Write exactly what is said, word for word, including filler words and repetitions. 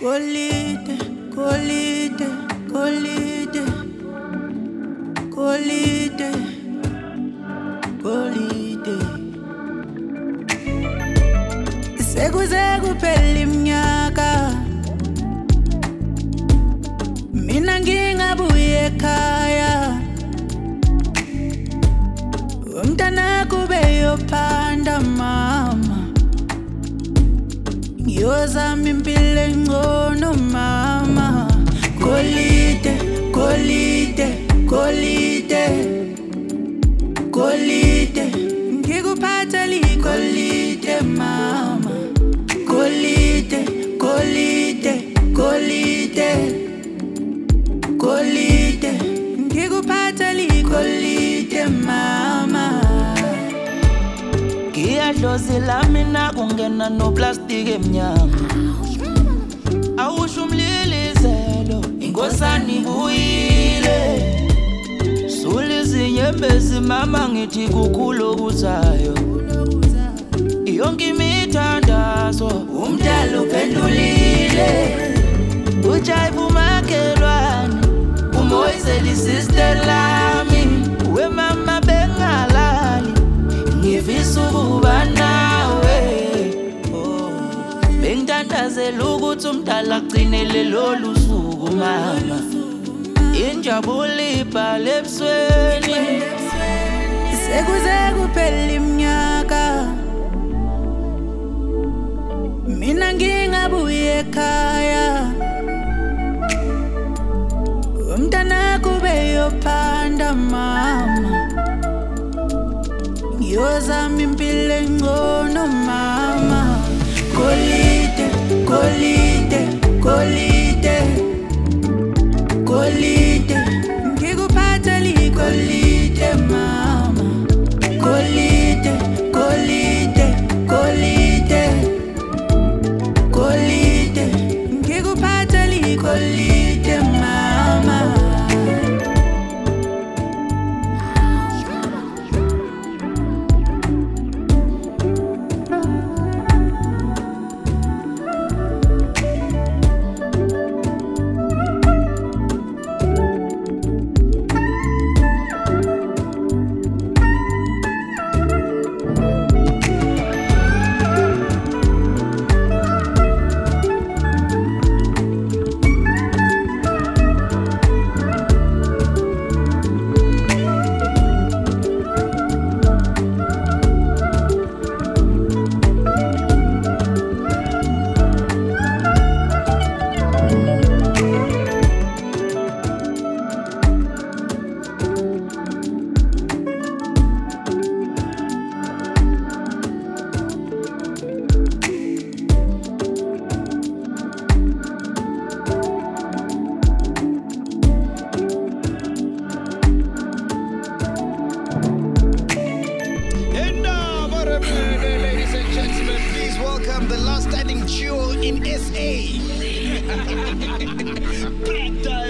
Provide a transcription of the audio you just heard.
Golide, golide, golide, golide, golide. Sekuze kuphela iminyaka mina ngingabuye ekhaya, umntana kube yophanda mama, ngiyozama impilo engcono mama. Golide, golide, golide, golide, ngikuphatha ligolide mama. Golide, golide, golide, golide, ngikuphatha ligolide mama. Ngiyadlozela mina kungena no plastic emnyama, awusho umlilizelo inkosani buyile, sulizinyembezi mama ngithi kukhulu okuzayo, yonke imithandazo umdala uphendulile, ujayiva umakhelwane umoyizeli sister lami, we mama bengalali ngifisa ukuba nawe. Bengithandazela ukuthi umdala agcinele lolu suku mama, injabulo ibhale ebusweni. Sekuze kuphela iminyaka mina ngingabuye ekhaya, umntana kube yophanda mama, ngiyozama impilo engcono mama. Golide, golide, golide, golide, ngikuphatha ligolide mama. Golide, golide, golide, golide, ngikuphatha ligolide mama. The last standing duo in S A. Black Dot